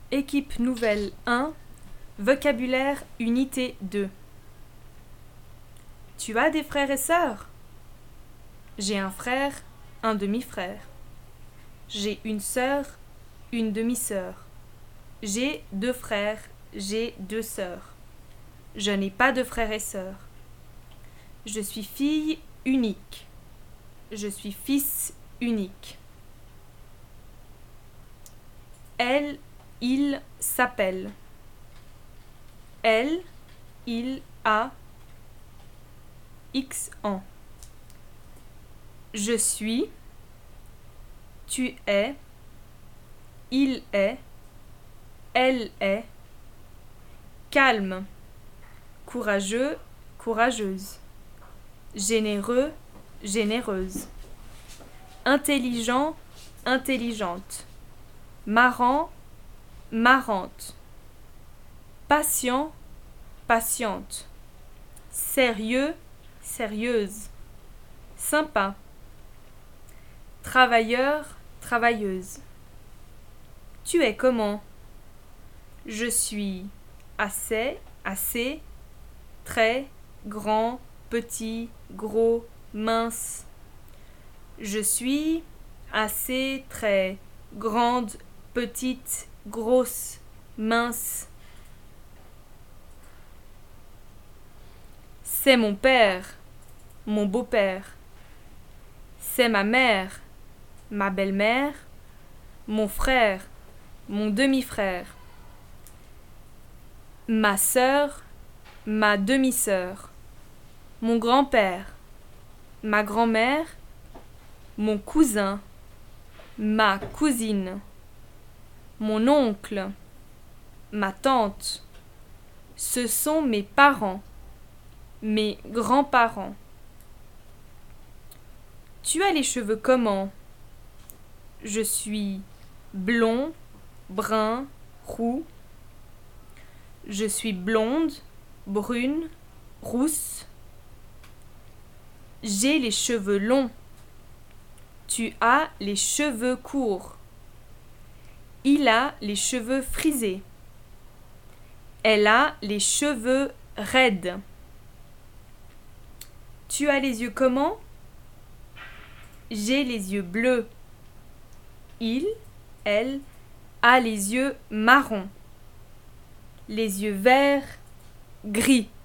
Équipe nouvelle 1, vocabulaire unité 2. Tu as des frères et sœurs? J'ai un frère, un demi-frère. J'ai une sœur, une demi-sœur. J'ai 2 frères, j'ai 2 sœurs. Je n'ai pas de frères et sœurs. Je suis fille unique. Je suis fils unique. Elle, il s'appelle. Elle, il a X ans. Je suis, tu es, il est, elle est, calme, courageux, courageuse, généreux, généreuse, intelligent, intelligente, marrant, marrante, patient, patiente, sérieux, sérieuse, sympa, travailleur, travailleuse. Tu es comment? Je suis assez, assez, très, grand, petit, gros, mince. Je suis assez, très, grande, petite, grosse, mince. C'est mon père, mon beau-père. C'est ma mère, ma belle-mère, mon frère, mon demi-frère. Ma sœur, ma demi-sœur. Mon grand-père, ma grand-mère, mon cousin, ma cousine. Mon oncle, ma tante. Ce sont mes parents, mes grands-parents. Tu as les cheveux comment? Je suis blond, brun, roux. Je suis blonde, brune, rousse. J'ai les cheveux longs. Tu as les cheveux courts. Il a les cheveux frisés. Elle a les cheveux raides. Tu as les yeux comment? J'ai les yeux bleus. Il, elle, a les yeux marrons. Les yeux verts, gris.